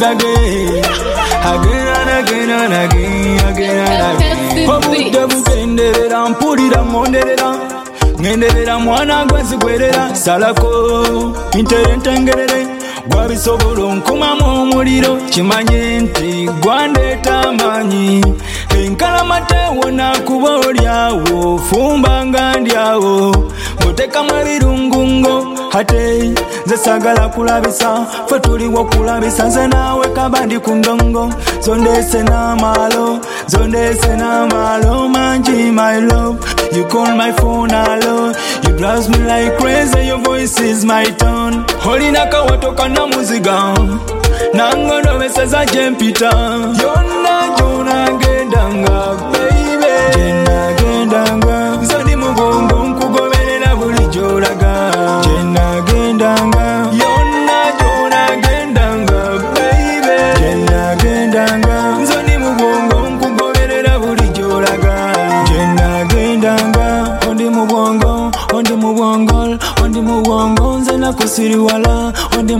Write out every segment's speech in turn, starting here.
again. Again and again and again, again and again. Obudde bugenderera mpulira monderera ngenderera mwana gwenzi gwerera salako nterentengerere gwabisobola nkumamu omuliro kimanye nti gwandeeta amanyi enkalamate wona kuba olyawo fumba nga ndyawo ng'otekamu ebirungungo ate nze sagala kulabisa fe tuliwo kulabisa nze naawe kabandi ku ndongo zondeese n'amalo mangi my love. You call my phone hello, you drive me like crazy, your voice is my tone. Holina kawatoka na muziga nangono beseza jempita yonna jona gendanga baby jena gendanga zoni mugongo nkugoberera buli jolaga jena gendanga yonna jona gendanga baby jena gendanga zoni mugongo nkugoberera buli jolaga jena gendanga ondi mubwongo nze nakusiriwala ondi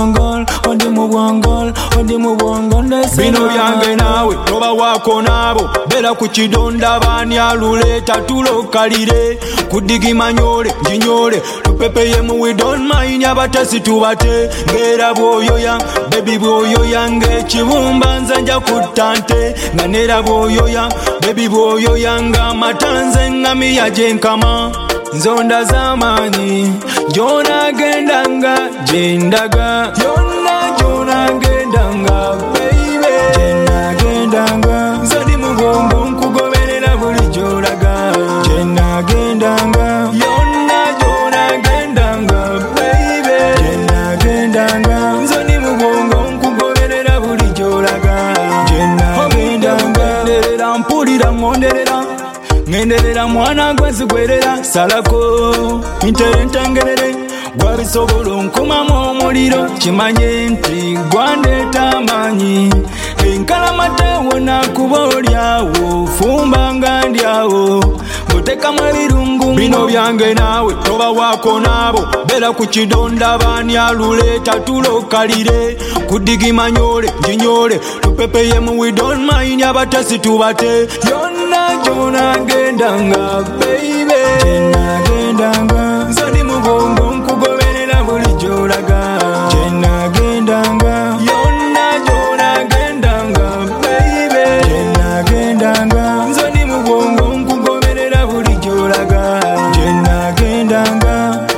mubwongo bino byange naawe toba waako naabo bera ku kidonda baani aluleeta tulokalire kudigimanyole njinyole tupepeyemu we don't mind abatesi tubate ngera bwoyoya bebi bwoyoya ng'ekibumba nze nja kuttante nga nera bwoyoya bebi bwoyoya ng'amatanze ngamiya gyenkama nzonda z'amaanyi jona gendanga jendaga yonna jona gendanga baby jena gendanga zodi mugongo nkugoberera buli jolaga jena gendanga yonna jona gendanga baby jena gendanga zodi mugongo nkugoberera buli jolaga jena gendanga nderera mpulira ngonderera ngenderera mwana gwenzi gwerera salako nterentengerere gwabisobola nkumamu omuliro kimanye nti gwandeeta amanyi enkalamate wona kuba olyawo fumba nga ndyawo ng'otekamu ebirungu bino byange naawe toba waako naabo bera ku kidonda baani aluleeta tulokalire kudigimanyole njinyole tupepeyemu we don't mind abatesi tubate yonna jona gendanga baby jena gendanga zodi mugongo nkugoberera buli jolaga jena gendanga yonna jona gendanga baby jena gendanga zodi mugongo nkugoberera buli jolaga jena gendanga